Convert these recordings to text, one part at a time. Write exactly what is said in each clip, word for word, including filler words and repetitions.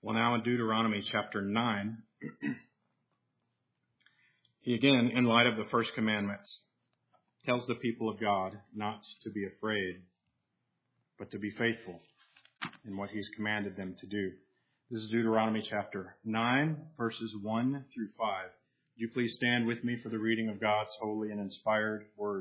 Well, now in Deuteronomy chapter nine, he again, in light of the first commandments, tells the people of God not to be afraid, but to be faithful in what he's commanded them to do. This is Deuteronomy chapter nine, verses one through five. Would you please stand with me for the reading of God's holy and inspired word?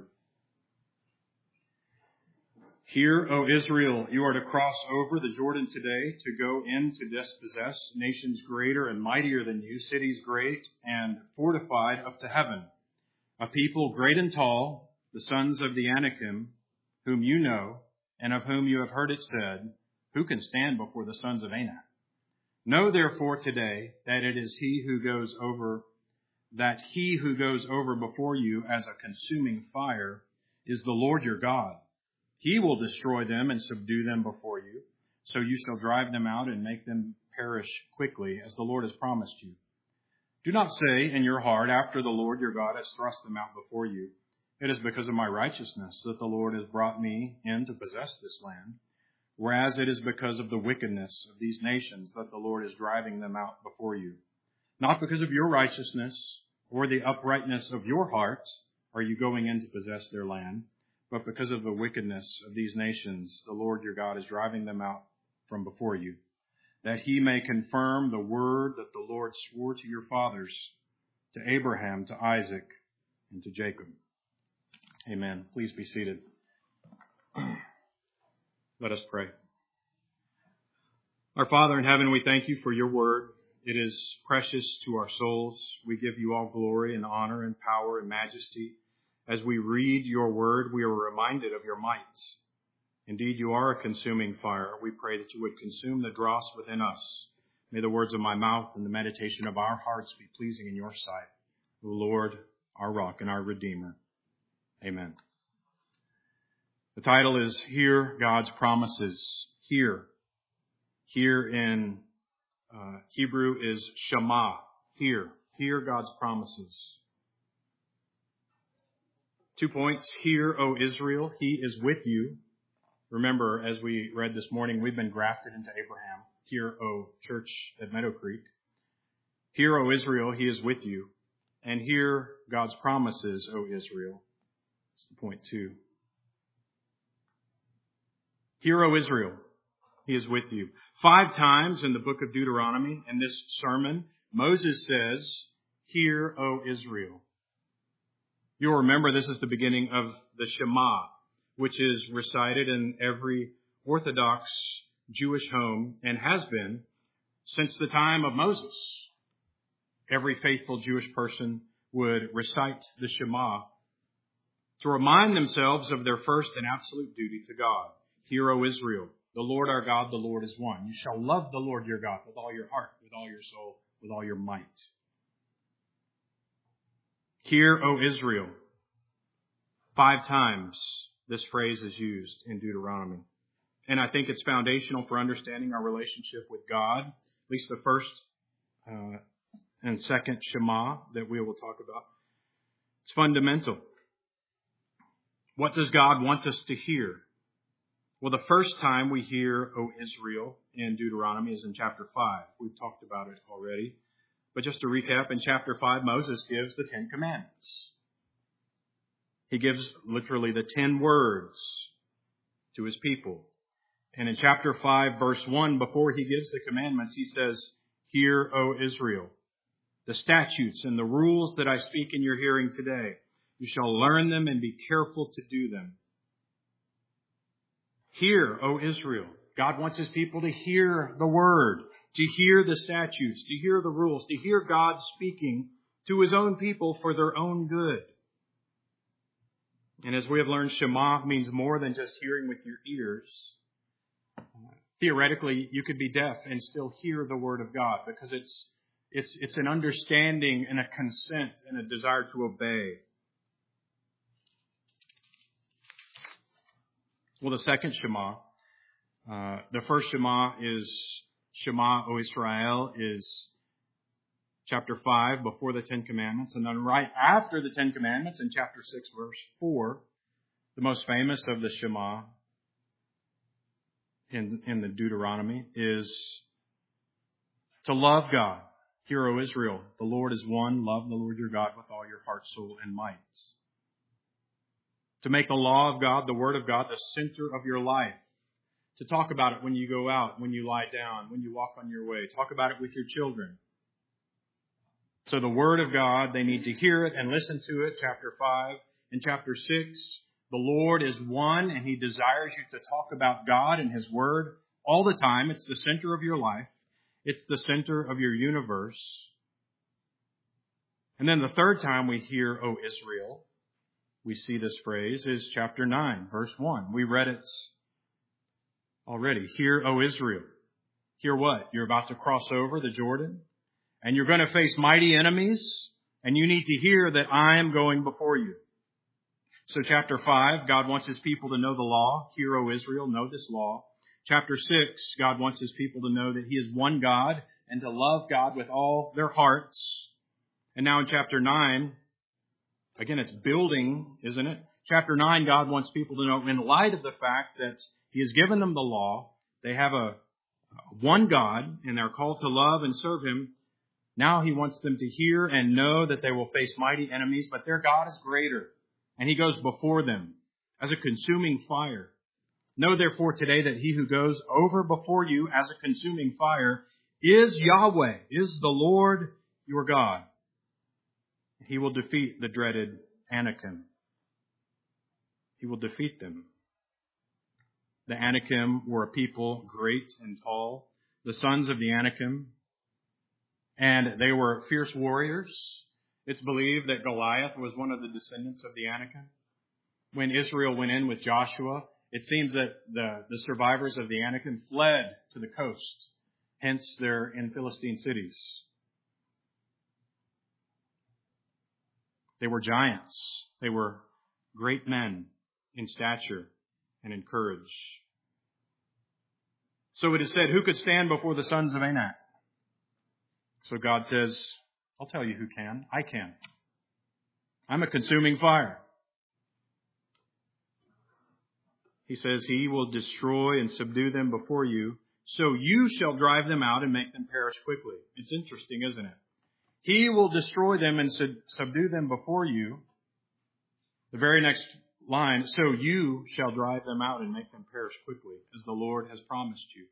Hear, O Israel, you are to cross over the Jordan today to go in to dispossess nations greater and mightier than you, cities great and fortified up to heaven, a people great and tall, the sons of the Anakim, whom you know, and of whom you have heard it said, who can stand before the sons of Anak? Know therefore today that it is he who goes over, that he who goes over before you as a consuming fire is the Lord your God. He will destroy them and subdue them before you, so you shall drive them out and make them perish quickly, as the Lord has promised you. Do not say in your heart, after the Lord your God has thrust them out before you, it is because of my righteousness that the Lord has brought me in to possess this land, whereas it is because of the wickedness of these nations that the Lord is driving them out before you. Not because of your righteousness or the uprightness of your heart are you going in to possess their land, but because of the wickedness of these nations, the Lord your God is driving them out from before you, that he may confirm the word that the Lord swore to your fathers, to Abraham, to Isaac, and to Jacob. Amen. Please be seated. Let us pray. Our Father in heaven, we thank you for your word. It is precious to our souls. We give you all glory and honor and power and majesty. As we read your word, we are reminded of your might. Indeed, you are a consuming fire. We pray that you would consume the dross within us. May the words of my mouth and the meditation of our hearts be pleasing in your sight. O Lord, our rock and our redeemer. Amen. The title is Hear God's Promises. Hear. Here in uh, Hebrew is Shema. Hear. Hear God's promises. Two points. Hear, O Israel, he is with you. Remember, as we read this morning, we've been grafted into Abraham. Hear, O church at Meadow Creek. Hear, O Israel, he is with you. And hear God's promises, O Israel. That's point two. Hear, O Israel, he is with you. Five times in the book of Deuteronomy, in this sermon, Moses says, Hear, O Israel. You'll remember this is the beginning of the Shema, which is recited in every Orthodox Jewish home and has been since the time of Moses. Every faithful Jewish person would recite the Shema to remind themselves of their first and absolute duty to God. Hear, O Israel, the Lord our God, the Lord is one. You shall love the Lord your God with all your heart, with all your soul, with all your might. Hear, O Israel. Five times this phrase is used in Deuteronomy. And I think it's foundational for understanding our relationship with God, at least the first uh, and second Shema that we will talk about. It's fundamental. What does God want us to hear? Well, the first time we hear, O Israel, in Deuteronomy is in chapter five. We've talked about it already. But just to recap, in chapter five, Moses gives the Ten Commandments. He gives literally the ten words to his people. And in chapter five, verse one, before he gives the commandments, he says, Hear, O Israel, the statutes and the rules that I speak in your hearing today. You shall learn them and be careful to do them. Hear, O Israel. God wants his people to hear the word, to hear the statutes, to hear the rules, to hear God speaking to his own people for their own good. And as we have learned, Shema means more than just hearing with your ears. Theoretically, you could be deaf and still hear the word of God because it's it's it's an understanding and a consent and a desire to obey. Well, the second Shema, uh, the first Shema is Shema, O Israel, is chapter five, before the Ten Commandments. And then right after the Ten Commandments, in chapter six, verse four, the most famous of the Shema in, in the Deuteronomy is To love God. Hear, O Israel, the Lord is one. Love the Lord your God with all your heart, soul, and might. To make the law of God, the Word of God, the center of your life. To talk about it when you go out, when you lie down, when you walk on your way. Talk about it with your children. So the Word of God, they need to hear it and listen to it. Chapter five. In chapter six, the Lord is one, and He desires you to talk about God and His Word all the time. It's the center of your life. It's the center of your universe. And then the third time we hear, O Israel, we see this phrase is chapter nine, verse one. We read it already. Hear, O Israel. Hear what? You're about to cross over the Jordan, and you're going to face mighty enemies, and you need to hear that I am going before you. So chapter five, God wants His people to know the law. Hear, O Israel, know this law. Chapter six, God wants His people to know that He is one God and to love God with all their hearts. And now in chapter nine, again, it's building, isn't it? Chapter nine, God wants people to know, in light of the fact that He has given them the law, they have a one God, and they're called to love and serve Him. Now He wants them to hear and know that they will face mighty enemies, but their God is greater, and He goes before them as a consuming fire. Know therefore today that He who goes over before you as a consuming fire is Yahweh, is the Lord your God. He will defeat the dreaded Anakim. He will defeat them. The Anakim were a people great and tall, the sons of the Anakim, and they were fierce warriors. It's believed that Goliath was one of the descendants of the Anakim. When Israel went in with Joshua, it seems that the, the survivors of the Anakim fled to the coast. Hence, they're in Philistine cities. They were giants. They were great men in stature and in courage. So it is said, who could stand before the sons of Anak? So God says, I'll tell you who can. I can. I'm a consuming fire. He says, He will destroy and subdue them before you, so you shall drive them out and make them perish quickly. It's interesting, isn't it? He will destroy them and sub- subdue them before you. The very next line, so you shall drive them out and make them perish quickly, as the Lord has promised you.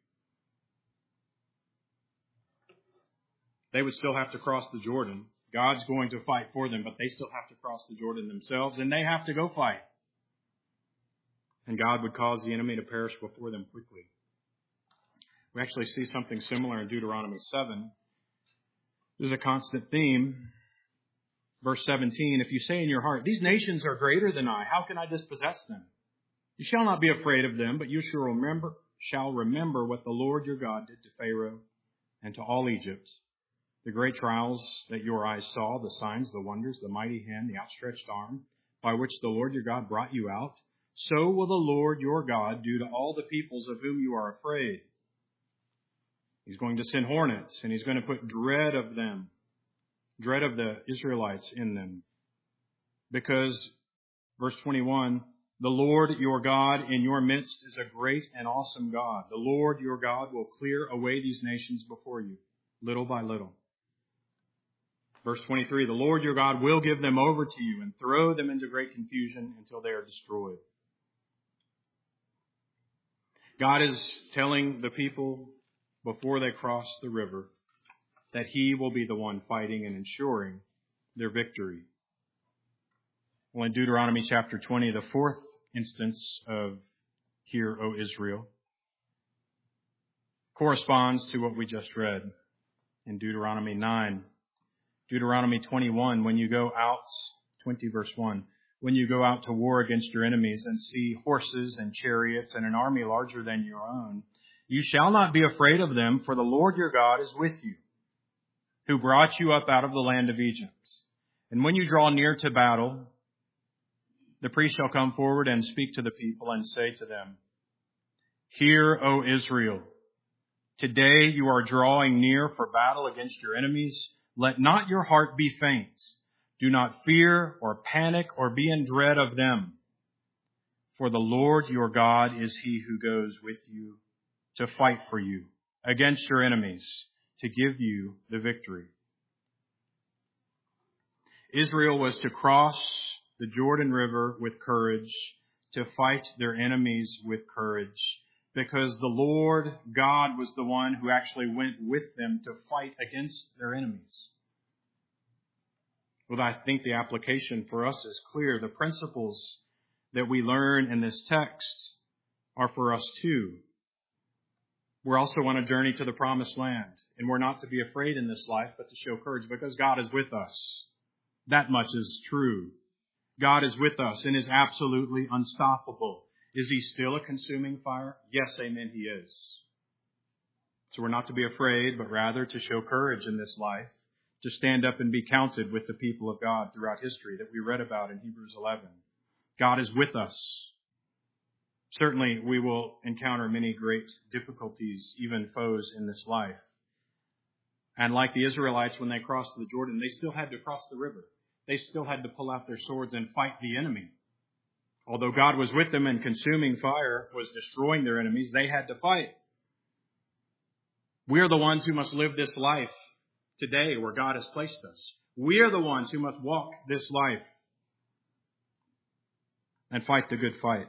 They would still have to cross the Jordan. God's going to fight for them, but they still have to cross the Jordan themselves, and they have to go fight. And God would cause the enemy to perish before them quickly. We actually see something similar in Deuteronomy seven. This is a constant theme. Verse seventeen, if you say in your heart, these nations are greater than I, how can I dispossess them? You shall not be afraid of them, but you shall remember, shall remember what the Lord your God did to Pharaoh and to all Egypt, the great trials that your eyes saw, the signs, the wonders, the mighty hand, the outstretched arm, by which the Lord your God brought you out. So will the Lord your God do to all the peoples of whom you are afraid. He's going to send hornets, and He's going to put dread of them, dread of the Israelites in them. Because, verse twenty-one, the Lord your God in your midst is a great and awesome God. The Lord your God will clear away these nations before you, little by little. Verse twenty-three, the Lord your God will give them over to you and throw them into great confusion until they are destroyed. God is telling the people before they cross the river that He will be the one fighting and ensuring their victory. Well, in Deuteronomy chapter twenty, the fourth instance of Hear, O Israel, corresponds to what we just read in Deuteronomy nine. Deuteronomy twenty-one, when you go out, twenty verse one, when you go out to war against your enemies and see horses and chariots and an army larger than your own, you shall not be afraid of them, for the Lord your God is with you, who brought you up out of the land of Egypt. And when you draw near to battle, the priest shall come forward and speak to the people and say to them, Hear, O Israel, today you are drawing near for battle against your enemies. Let not your heart be faint. Do not fear or panic or be in dread of them. For the Lord your God is He who goes with you to fight for you against your enemies. to give you the victory. Israel was to cross the Jordan River with courage, to fight their enemies with courage, because the Lord God was the one who actually went with them to fight against their enemies. Well, I think the application for us is clear. The principles that we learn in this text are for us too. We're also on a journey to the promised land, and we're not to be afraid in this life, but to show courage because God is with us. That much is true. God is with us and is absolutely unstoppable. Is He still a consuming fire? Yes, amen, He is. So we're not to be afraid, but rather to show courage in this life, to stand up and be counted with the people of God throughout history that we read about in Hebrews eleven. God is with us. Certainly, we will encounter many great difficulties, even foes in this life. And like the Israelites, when they crossed the Jordan, they still had to cross the river. They still had to pull out their swords and fight the enemy. Although God was with them and consuming fire was destroying their enemies, they had to fight. We are the ones who must live this life today where God has placed us. We are the ones who must walk this life and fight the good fight.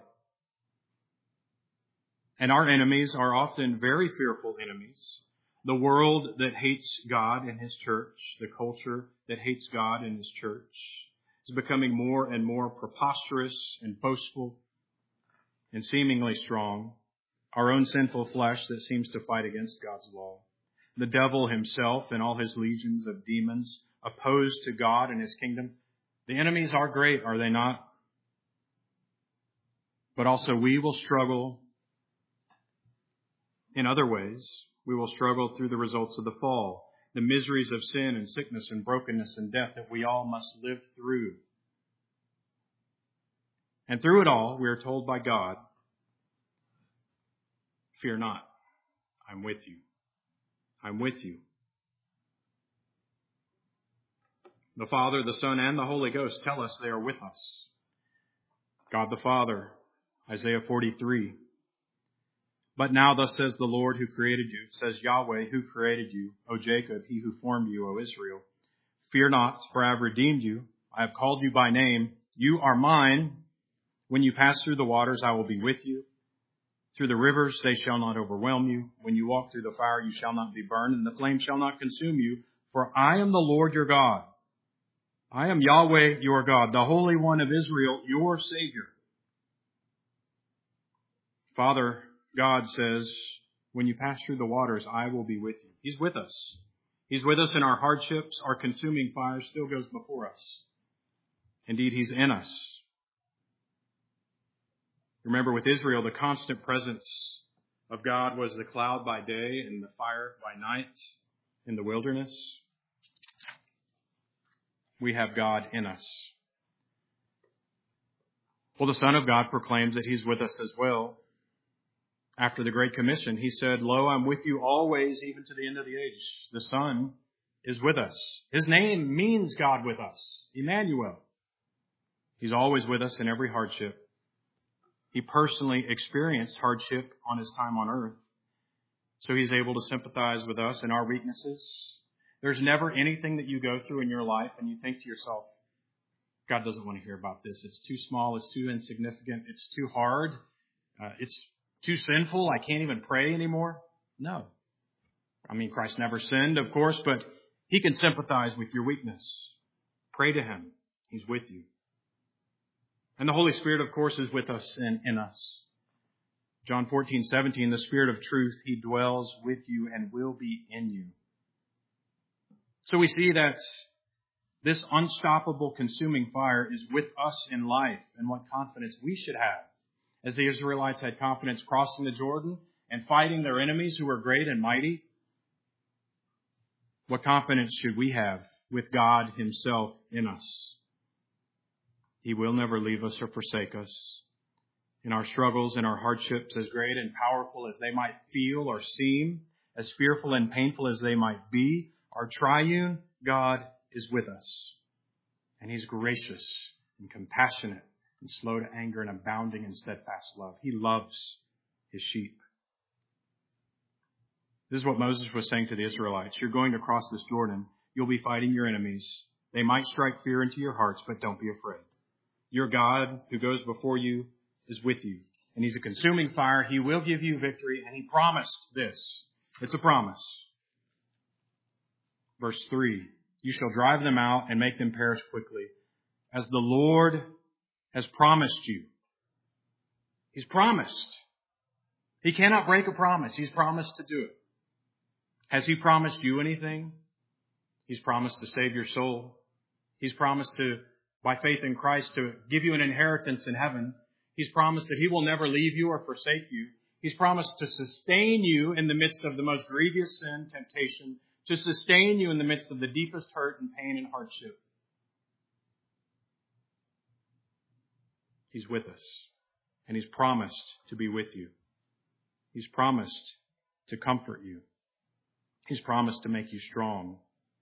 And our enemies are often very fearful enemies. The world that hates God and His church, the culture that hates God and His church, is becoming more and more preposterous and boastful and seemingly strong. Our own sinful flesh that seems to fight against God's law. The devil himself and all his legions of demons opposed to God and His kingdom. The enemies are great, are they not? But also we will struggle in other ways. We will struggle through the results of the fall, the miseries of sin and sickness and brokenness and death that we all must live through. And through it all, we are told by God, fear not, I'm with you. I'm with you. The Father, the Son, and the Holy Ghost tell us they are with us. God the Father, Isaiah forty-three. But now thus says the Lord who created you, says Yahweh who created you, O Jacob, He who formed you, O Israel. Fear not, for I have redeemed you. I have called you by name. You are mine. When you pass through the waters, I will be with you. Through the rivers, they shall not overwhelm you. When you walk through the fire, you shall not be burned, and the flame shall not consume you. For I am the Lord your God. I am Yahweh your God, the Holy One of Israel, your Savior. Father, God says, when you pass through the waters, I will be with you. He's with us. He's with us in our hardships. Our consuming fire still goes before us. Indeed, He's in us. Remember, with Israel, the constant presence of God was the cloud by day and the fire by night in the wilderness. We have God in us. Well, the Son of God proclaims that He's with us as well. After the Great Commission, He said, Lo, I'm with you always, even to the end of the age. The Son is with us. His name means God with us, Emmanuel. He's always with us in every hardship. He personally experienced hardship on His time on earth, so He's able to sympathize with us in our weaknesses. There's never anything that you go through in your life and you think to yourself, God doesn't want to hear about this. It's too small. It's too insignificant. It's too hard. Uh, it's too sinful. I can't even pray anymore. No. I mean, Christ never sinned, of course, but He can sympathize with your weakness. Pray to Him. He's with you. And the Holy Spirit, of course, is with us and in us. John fourteen seventeen, the Spirit of truth, He dwells with you and will be in you. So we see that this unstoppable consuming fire is with us in life, and what confidence we should have. As the Israelites had confidence crossing the Jordan and fighting their enemies who were great and mighty, what confidence should we have with God Himself in us? He will never leave us or forsake us. In our struggles and our hardships, as great and powerful as they might feel or seem, as fearful and painful as they might be, our triune God is with us. And He's gracious and compassionate and slow to anger and abounding in steadfast love. He loves His sheep. This is what Moses was saying to the Israelites. You're going to cross this Jordan. You'll be fighting your enemies. They might strike fear into your hearts, but don't be afraid. Your God who goes before you is with you. And He's a consuming fire. He will give you victory. And He promised this. It's a promise. Verse three. You shall drive them out and make them perish quickly, as the Lord has promised you. He's promised. He cannot break a promise. He's promised to do it. Has He promised you anything? He's promised to save your soul. He's promised to, by faith in Christ, to give you an inheritance in heaven. He's promised that He will never leave you or forsake you. He's promised to sustain you in the midst of the most grievous sin, temptation, to sustain you in the midst of the deepest hurt and pain and hardship. He's with us, and He's promised to be with you. He's promised to comfort you. He's promised to make you strong.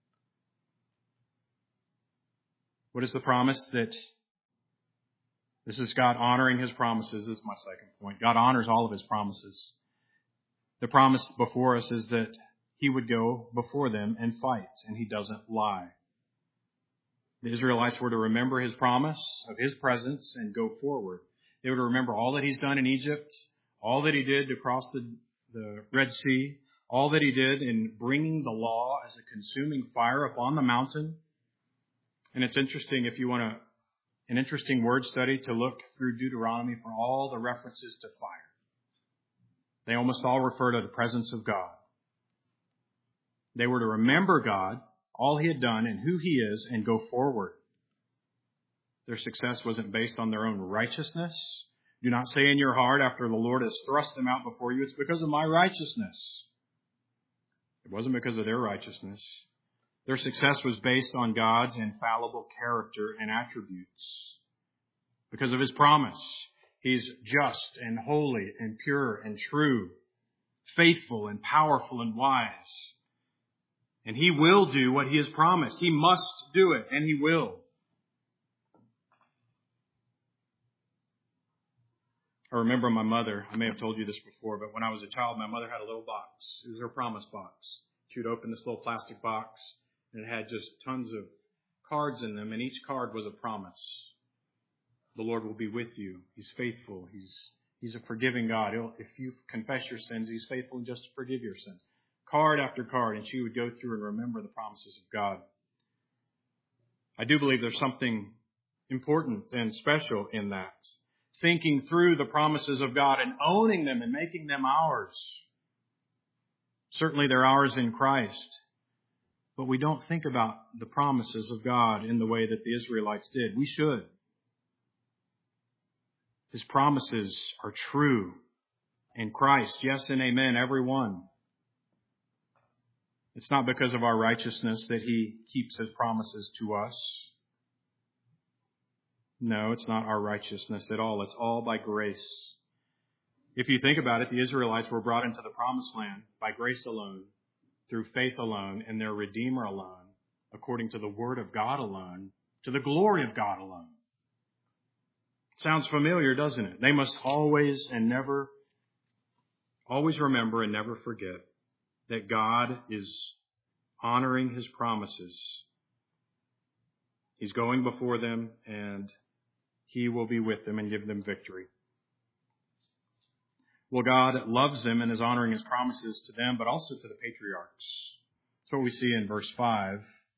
What is the promise? That this is God honoring His promises. This is my second point. God honors all of His promises. The promise before us is that He would go before them and fight, and He doesn't lie. The Israelites were to remember His promise of His presence and go forward. They were to remember all that He's done in Egypt, all that He did to cross the, the Red Sea, all that He did in bringing the law as a consuming fire upon the mountain. And it's interesting, if you want to, an interesting word study, to look through Deuteronomy for all the references to fire. They almost all refer to the presence of God. They were to remember God, all He had done and who He is, and go forward. Their success wasn't based on their own righteousness. Do not say in your heart after the Lord has thrust them out before you, it's because of my righteousness. It wasn't because of their righteousness. Their success was based on God's infallible character and attributes. Because of His promise. He's just and holy and pure and true, faithful and powerful and wise. And He will do what He has promised. He must do it, and He will. I remember my mother, I may have told you this before, but when I was a child, my mother had a little box. It was her promise box. She would open this little plastic box, and it had just tons of cards in them, and each card was a promise. The Lord will be with you. He's faithful. He's He's a forgiving God. He'll, if you confess your sins, He's faithful and just to forgive your sins. Card after card, and she would go through and remember the promises of God. I do believe there's something important and special in that. Thinking through the promises of God and owning them and making them ours. Certainly they're ours in Christ. But we don't think about the promises of God in the way that the Israelites did. We should. His promises are true in Christ. Yes and amen, every one. It's not because of our righteousness that He keeps His promises to us. No, it's not our righteousness at all. It's all by grace. If you think about it, the Israelites were brought into the promised land by grace alone, through faith alone, in their Redeemer alone, according to the Word of God alone, to the glory of God alone. Sounds familiar, doesn't it? They must always and never, always remember and never forget that God is honoring His promises. He's going before them, and He will be with them and give them victory. Well, God loves them and is honoring His promises to them, but also to the patriarchs. That's what we see in verse five.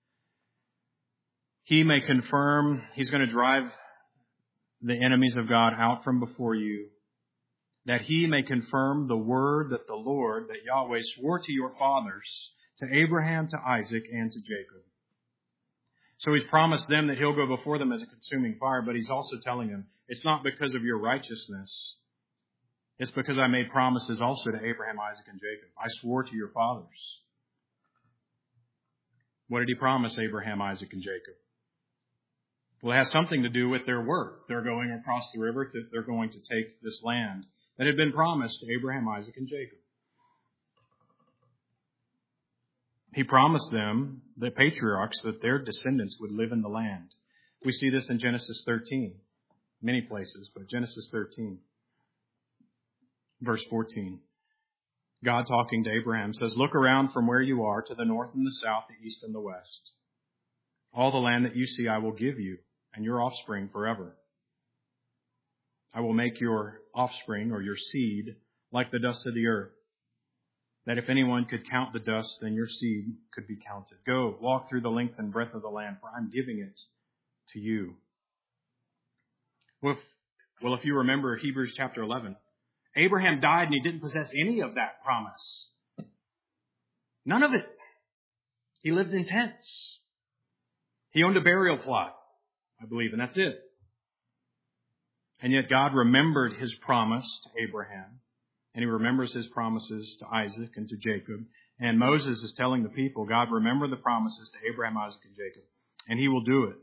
He may confirm, He's going to drive the enemies of God out from before you, that He may confirm the word that the Lord, that Yahweh, swore to your fathers, to Abraham, to Isaac, and to Jacob. So He's promised them that He'll go before them as a consuming fire, but He's also telling them, it's not because of your righteousness. It's because I made promises also to Abraham, Isaac, and Jacob. I swore to your fathers. What did He promise Abraham, Isaac, and Jacob? Well, it has something to do with their work. They're going across the river. To, they're going to take this land that had been promised to Abraham, Isaac, and Jacob. He promised them, the patriarchs, that their descendants would live in the land. We see this in Genesis thirteen, many places, but Genesis thirteen, verse fourteen. God talking to Abraham says, "Look around from where you are to the north and the south, the east and the west. All the land that you see I will give you and your offspring forever. I will make your offspring or your seed like the dust of the earth, that if anyone could count the dust, then your seed could be counted. Go, walk through the length and breadth of the land, for I'm giving it to you." Well, if, well, if you remember Hebrews chapter eleven, Abraham died and he didn't possess any of that promise. None of it. He lived in tents. He owned a burial plot, I believe, and that's it. And yet God remembered his promise to Abraham, and he remembers his promises to Isaac and to Jacob. And Moses is telling the people, God, remember the promises to Abraham, Isaac, and Jacob, and he will do it.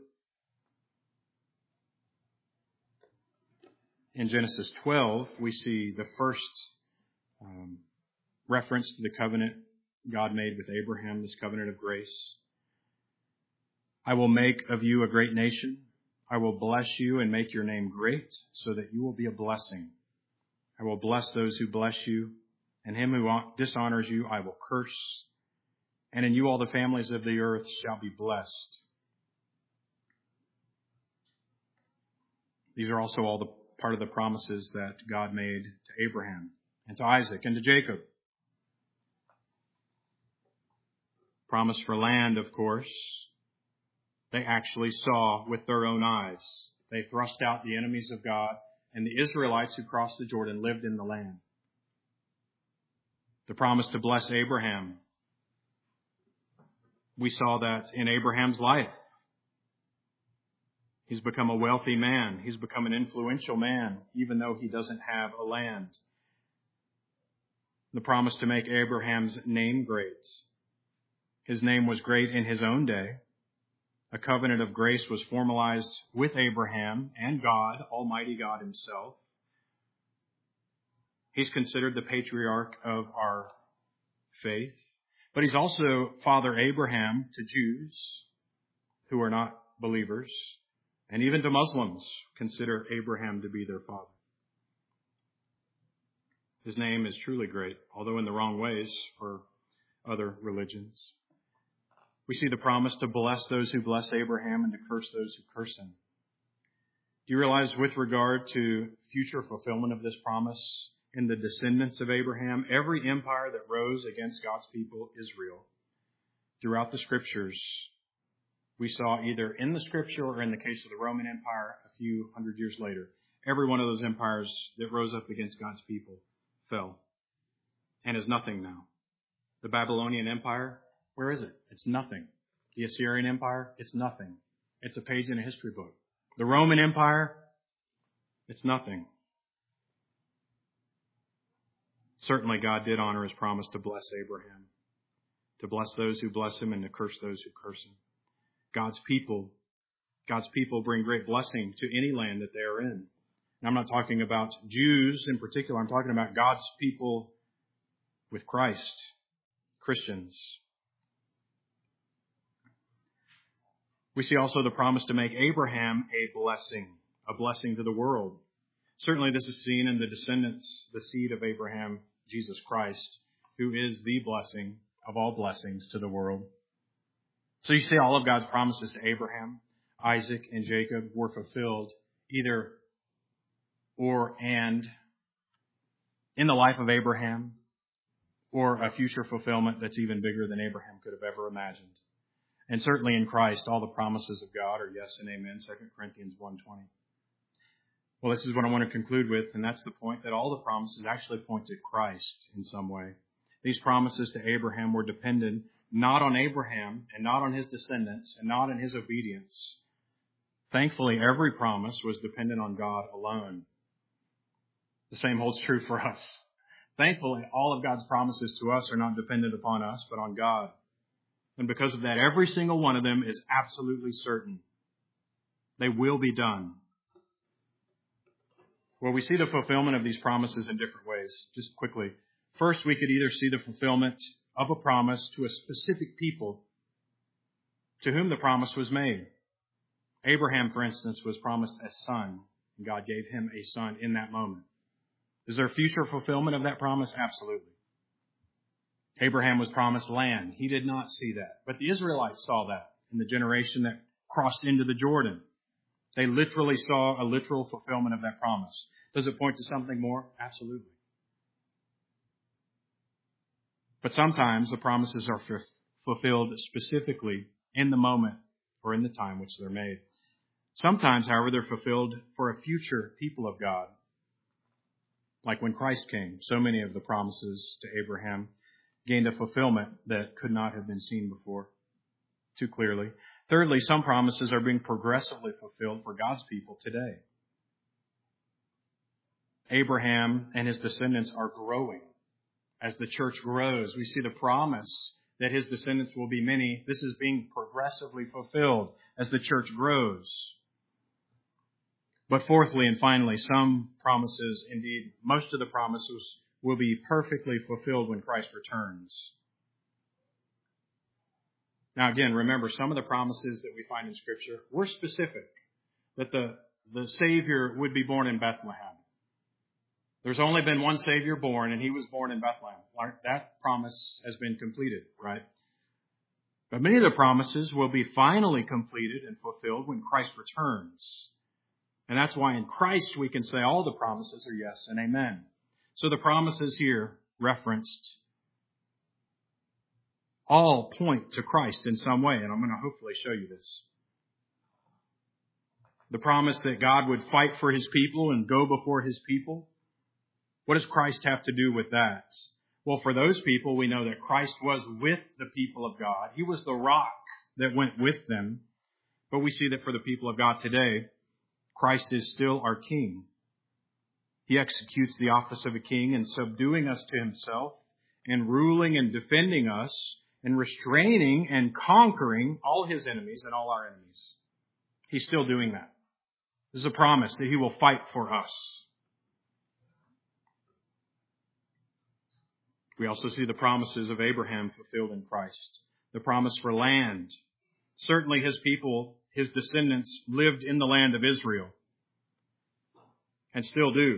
In Genesis twelve, we see the first um, reference to the covenant God made with Abraham, this covenant of grace. "I will make of you a great nation. I will bless you and make your name great, so that you will be a blessing. I will bless those who bless you, and him who dishonors you I will curse. And in you all the families of the earth shall be blessed." These are also all the part of the promises that God made to Abraham and to Isaac and to Jacob. Promise for land, of course, they actually saw with their own eyes. They thrust out the enemies of God, and the Israelites who crossed the Jordan lived in the land. The promise to bless Abraham, we saw that in Abraham's life. He's become a wealthy man. He's become an influential man, even though he doesn't have a land. The promise to make Abraham's name great. His name was great in his own day. A covenant of grace was formalized with Abraham and God, Almighty God himself. He's considered the patriarch of our faith, but he's also Father Abraham to Jews who are not believers, and even to Muslims consider Abraham to be their father. His name is truly great, although in the wrong ways for other religions. We see the promise to bless those who bless Abraham and to curse those who curse him. Do you realize with regard to future fulfillment of this promise in the descendants of Abraham, every empire that rose against God's people, Israel, throughout the scriptures, we saw either in the scripture or in the case of the Roman Empire a few hundred years later, every one of those empires that rose up against God's people fell and is nothing now. The Babylonian Empire, where is it? It's nothing. The Assyrian Empire, it's nothing. It's a page in a history book. The Roman Empire, it's nothing. Certainly God did honor his promise to bless Abraham, to bless those who bless him and to curse those who curse him. God's people, God's people bring great blessing to any land that they are in. And I'm not talking about Jews in particular. I'm talking about God's people with Christ, Christians. We see also the promise to make Abraham a blessing, a blessing to the world. Certainly this is seen in the descendants, the seed of Abraham, Jesus Christ, who is the blessing of all blessings to the world. So you see all of God's promises to Abraham, Isaac, and Jacob were fulfilled either or and in the life of Abraham, or a future fulfillment that's even bigger than Abraham could have ever imagined. And certainly in Christ, all the promises of God are yes and amen, Second Corinthians one twenty. Well, this is what I want to conclude with, and that's the point that all the promises actually point to Christ in some way. These promises to Abraham were dependent not on Abraham and not on his descendants and not on his obedience. Thankfully, every promise was dependent on God alone. The same holds true for us. Thankfully, all of God's promises to us are not dependent upon us, but on God. And because of that, every single one of them is absolutely certain. They will be done. Well, we see the fulfillment of these promises in different ways. Just quickly. First, we could either see the fulfillment of a promise to a specific people to whom the promise was made. Abraham, for instance, was promised a son, and God gave him a son in that moment. Is there future fulfillment of that promise? Absolutely. Abraham was promised land. He did not see that. But the Israelites saw that in the generation that crossed into the Jordan. They literally saw a literal fulfillment of that promise. Does it point to something more? Absolutely. But sometimes the promises are fulfilled specifically in the moment or in the time which they're made. Sometimes, however, they're fulfilled for a future people of God. Like when Christ came, so many of the promises to Abraham gained a fulfillment that could not have been seen before too clearly. Thirdly, some promises are being progressively fulfilled for God's people today. Abraham and his descendants are growing. As the church grows, we see the promise that his descendants will be many. This is being progressively fulfilled as the church grows. But fourthly and finally, some promises, indeed, most of the promises will be perfectly fulfilled when Christ returns. Now again, remember, some of the promises that we find in Scripture were specific, that the, the Savior would be born in Bethlehem. There's only been one Savior born, and he was born in Bethlehem. That promise has been completed, right? But many of the promises will be finally completed and fulfilled when Christ returns. And that's why in Christ we can say all the promises are yes and amen. So the promises here referenced all point to Christ in some way, and I'm going to hopefully show you this. The promise that God would fight for his people and go before his people. What does Christ have to do with that? Well, for those people, we know that Christ was with the people of God. He was the rock that went with them. But we see that for the people of God today, Christ is still our King. He executes the office of a king in subduing us to himself and ruling and defending us and restraining and conquering all his enemies and all our enemies. He's still doing that. This is a promise that he will fight for us. We also see the promises of Abraham fulfilled in Christ. The promise for land. Certainly his people, his descendants, lived in the land of Israel and still do.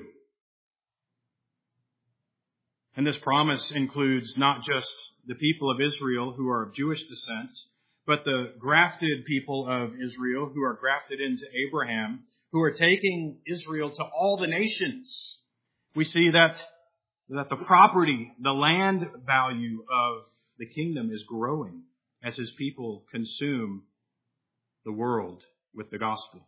And this promise includes not just the people of Israel who are of Jewish descent, but the grafted people of Israel who are grafted into Abraham, who are taking Israel to all the nations. We see that that the property, the land value of the kingdom is growing as his people consume the world with the gospel.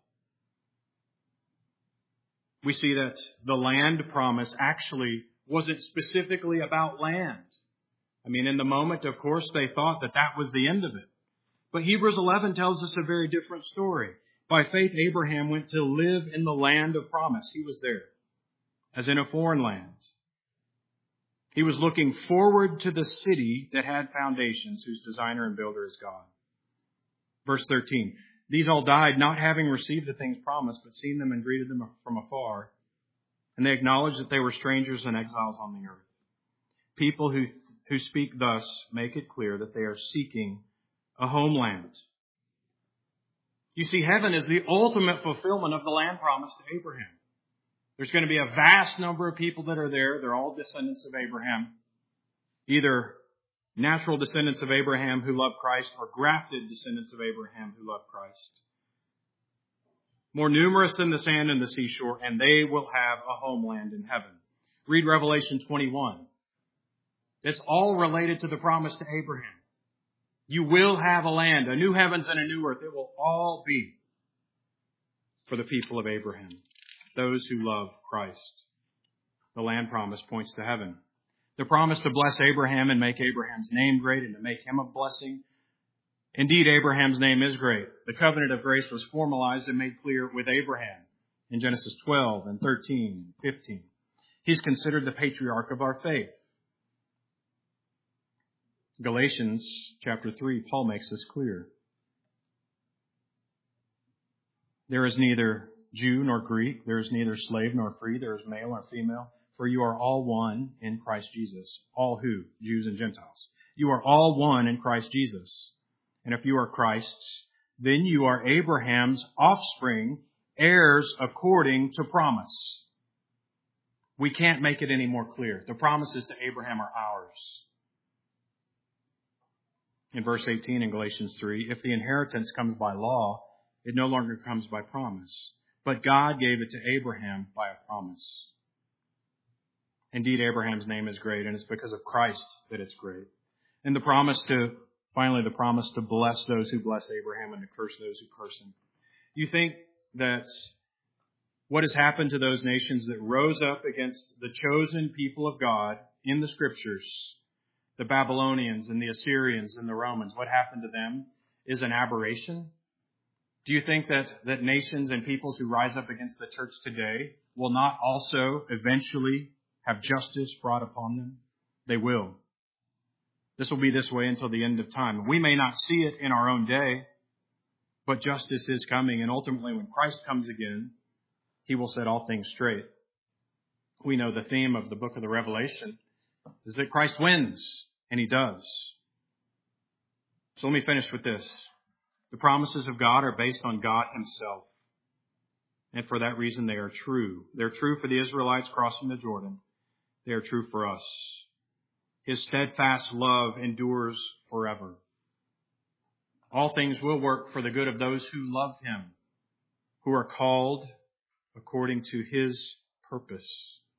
We see that the land promise actually wasn't specifically about land. I mean, in the moment, of course, they thought that that was the end of it. But Hebrews eleven tells us a very different story. By faith, Abraham went to live in the land of promise. He was there, as in a foreign land. He was looking forward to the city that had foundations, whose designer and builder is God. Verse thirteen, these all died, not having received the things promised, but seen them and greeted them from afar. And they acknowledged that they were strangers and exiles on the earth. People who, who speak thus make it clear that they are seeking a homeland. You see, heaven is the ultimate fulfillment of the land promise to Abraham. There's going to be a vast number of people that are there. They're all descendants of Abraham. Either natural descendants of Abraham who love Christ or grafted descendants of Abraham who love Christ. More numerous than the sand and the seashore, and they will have a homeland in heaven. Read Revelation twenty-one. It's all related to the promise to Abraham. You will have a land, a new heavens and a new earth. It will all be for the people of Abraham. Those who love Christ. The land promise points to heaven. The promise to bless Abraham and make Abraham's name great and to make him a blessing. Indeed, Abraham's name is great. The covenant of grace was formalized and made clear with Abraham in Genesis twelve and thirteen and fifteen. He's considered the patriarch of our faith. Galatians chapter three, Paul makes this clear. There is neither Jew nor Greek, there is neither slave nor free, there is male nor female, for you are all one in Christ Jesus. All who? Jews and Gentiles. You are all one in Christ Jesus. And if you are Christ's, then you are Abraham's offspring, heirs according to promise. We can't make it any more clear. The promises to Abraham are ours. In verse eighteen in Galatians three, if the inheritance comes by law, it no longer comes by promise. But God gave it to Abraham by a promise. Indeed, Abraham's name is great, and it's because of Christ that it's great. And the promise to, finally, the promise to bless those who bless Abraham and to curse those who curse him. You think that what has happened to those nations that rose up against the chosen people of God in the Scriptures, the Babylonians and the Assyrians and the Romans, what happened to them is an aberration? Do you think that, that nations and peoples who rise up against the church today will not also eventually have justice brought upon them? They will. This will be this way until the end of time. We may not see it in our own day, but justice is coming, and ultimately when Christ comes again, he will set all things straight. We know the theme of the book of the Revelation is that Christ wins, and he does. So let me finish with this. The promises of God are based on God himself. And for that reason, they are true. They're true for the Israelites crossing the Jordan. They are true for us. His steadfast love endures forever. All things will work for the good of those who love him, who are called according to his purpose.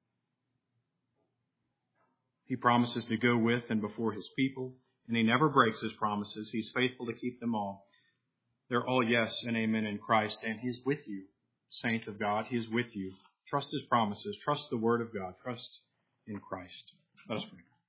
He promises to go with and before his people, and he never breaks his promises. He's faithful to keep them all. They're all yes and amen in Christ, and he's with you, saint of God. He is with you. Trust his promises. Trust the word of God. Trust in Christ. Let us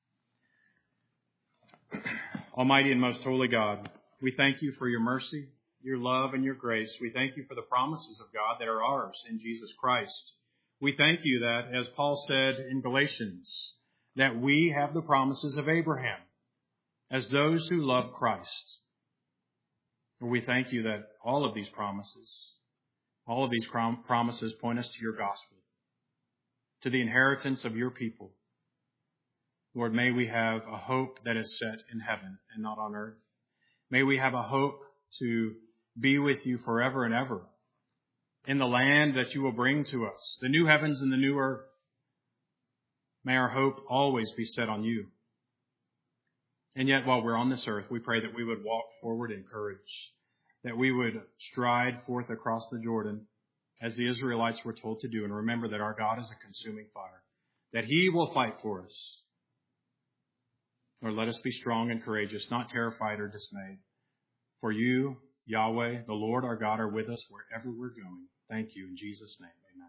pray. Almighty and most holy God, we thank you for your mercy, your love, and your grace. We thank you for the promises of God that are ours in Jesus Christ. We thank you that, as Paul said in Galatians, that we have the promises of Abraham as those who love Christ. And we thank you that all of these promises, all of these prom- promises point us to your gospel, to the inheritance of your people. Lord, may we have a hope that is set in heaven and not on earth. May we have a hope to be with you forever and ever in the land that you will bring to us, the new heavens and the new earth. May our hope always be set on you. And yet, while we're on this earth, we pray that we would walk forward in courage, that we would stride forth across the Jordan as the Israelites were told to do, and remember that our God is a consuming fire, that he will fight for us. Lord, let us be strong and courageous, not terrified or dismayed. For you, Yahweh, the Lord our God, are with us wherever we're going. Thank you in Jesus' name.